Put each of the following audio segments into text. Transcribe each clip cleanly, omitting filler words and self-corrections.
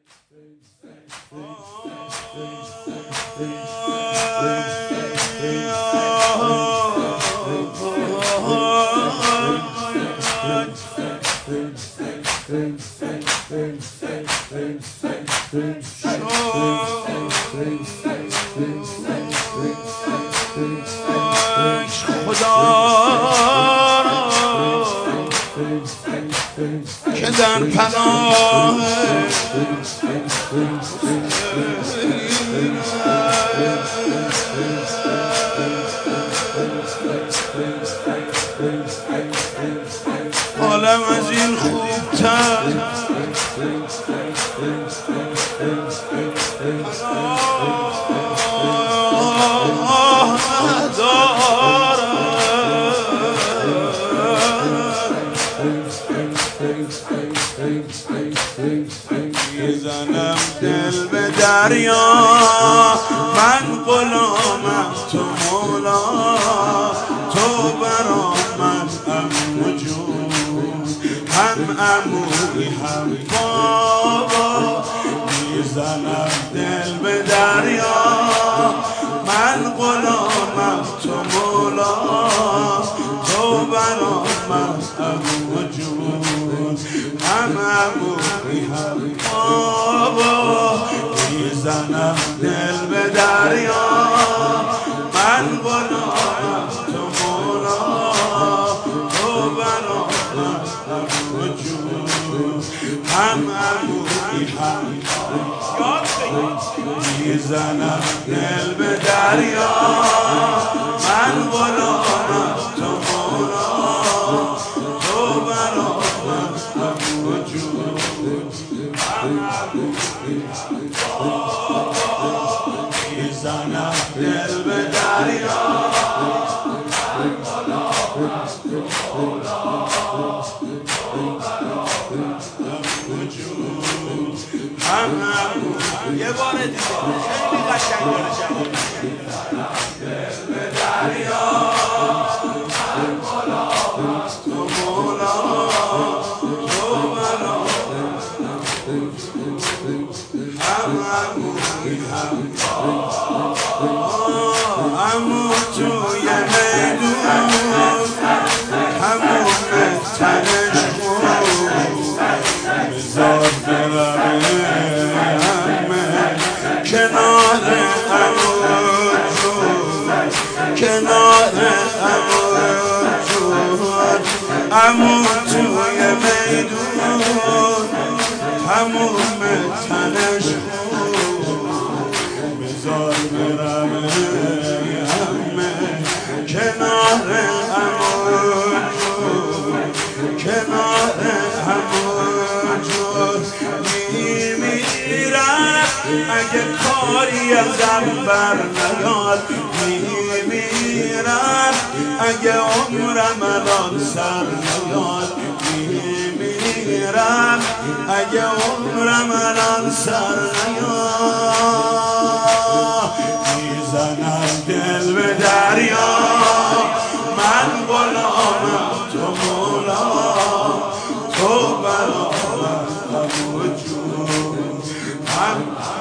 که در پناه عالم از این خوبتر میزنم دل به دریا من غلامم تو مولا تو برا من عمو جون هم عموی هم بابا میزنم دل به دریا من غلامم تو مولا تو برا من عمو جون هم عموی هم بابا میزنم دل به دریا من غلامم تو مولا تو برا من عمو جون هم عموی هم میزنم دل به دریا من غلامم تو مولا تو برا من عمو جون میزنم دل به دریا من غلامم تو مولا تو برا من عمو جون هم عمو یه بار دیگه خیلی قشنگ داره دل به دریا من غلامم تو مولا تو برا هم عموی هم عمو توی میدون همون تنش بود بذار برمه همه کنار عمو جون کنار عمو جون عمو توی میدون همون تنش بود بذار برمه همه کنار عمو جون کنار عمو جون میمیرم اگه کاری ازم بر نیاد میمیرم اگه عمرم الان سر نیاد میمیرم اگه عمرم الان سر نیاد میزنم دل به دریا من غلامم تو مولا تو برا من عمو جون هم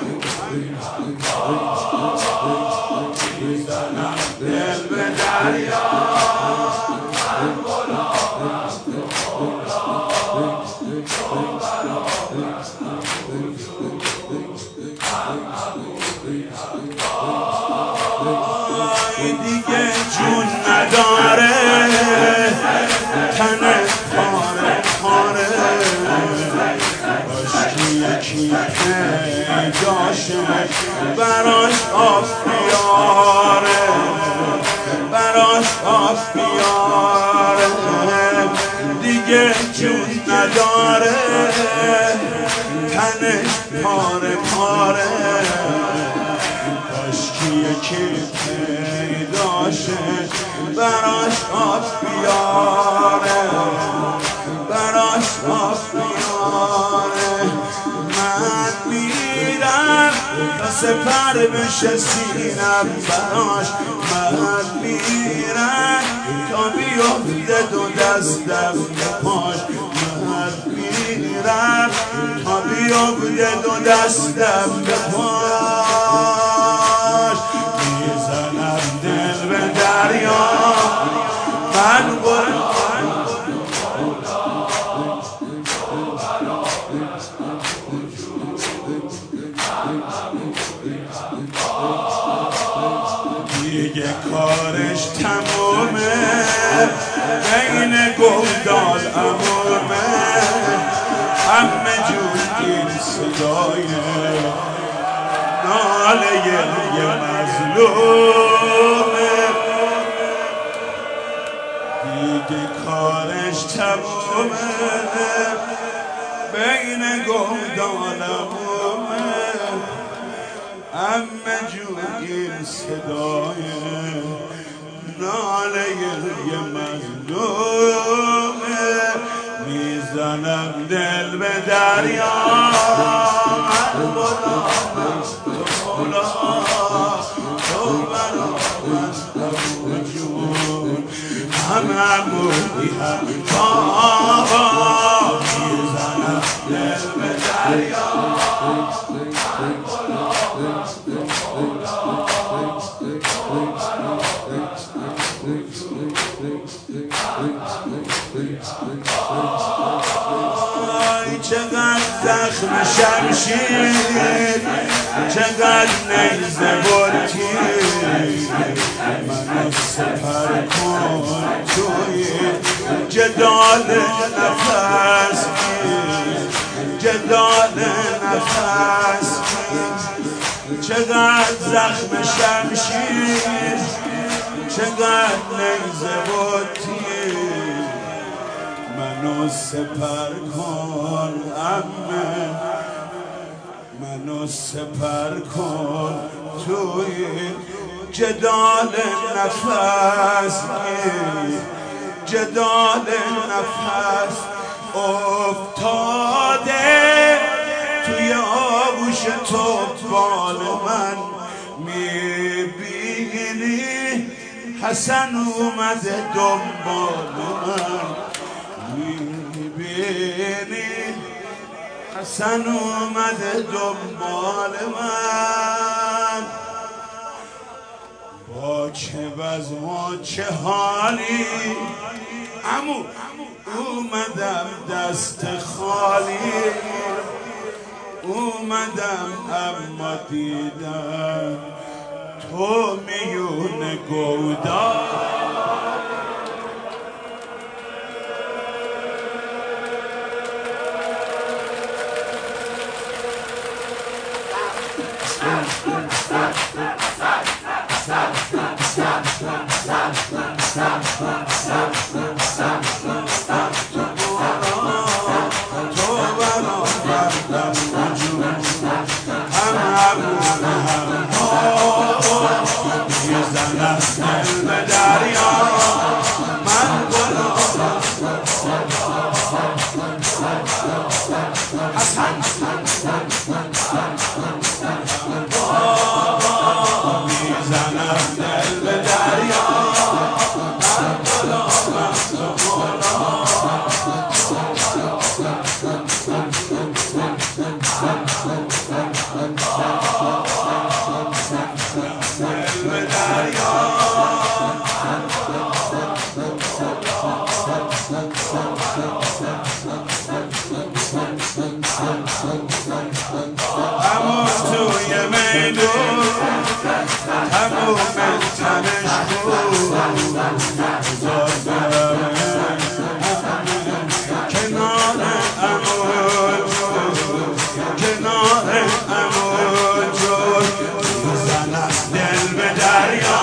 میزنم دل به دریا من غلامم تو مولا تو برا من عمو جون هم عموی هم دیگه جون نداره تن پاره پاره کاشکی یکی پیداشه براش آب بیاره براش آب بیاره دیگه جون نداره تنش پاره پاره کاشکی یکی پیداشه براش آب بیاره براش آب بیاره من میرم تا سپر بشه سینم براش من میرم تا بیفته دو دستم به پاش من میرم تا بیفته دو دستم به پاش میزنم دل به دریا من دیگه کارش تمومه بین گودال عمومه همه جون این صدای ناله یه مظلومه دیگه کارش تمومه بین گودال عمومه همه جون این صدای ناله یه مظلومه میزنم دل به دریا هممونی هم بابا میزنم دل به دریا چقدر زخم شمشیر چقدر نیزه و تیر منو سپر کن توی جدال نفس گیر جدال نفس گیر چقدر زخم شمشیر چقدر نیزه و تیر منو سپر کن عمه منو سپر کن توی جدال نفس گیر جدال نفس افتاده توی آغوش تو بال من میبینی حسن اومده دنبال من میبینی حسن اومده دنبال من با چه بزم و چه حالی عمو اومدم دست خالی اومدم اما دیدم تو میون گودال همون توی میدون همون تنش بود کنار امون کنار امون جود میزنم دل به دریا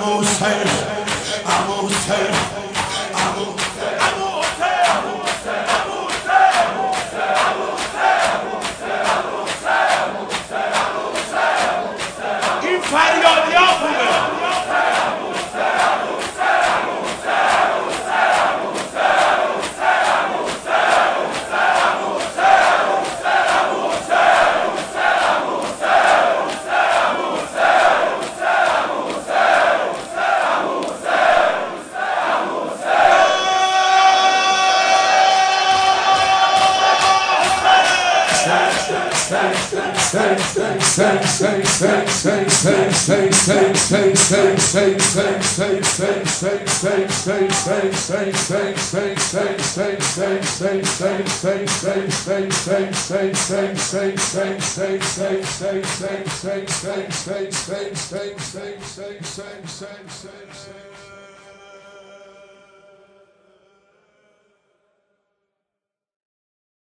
عمو حسین عمو حسین این فریادی ها خوبه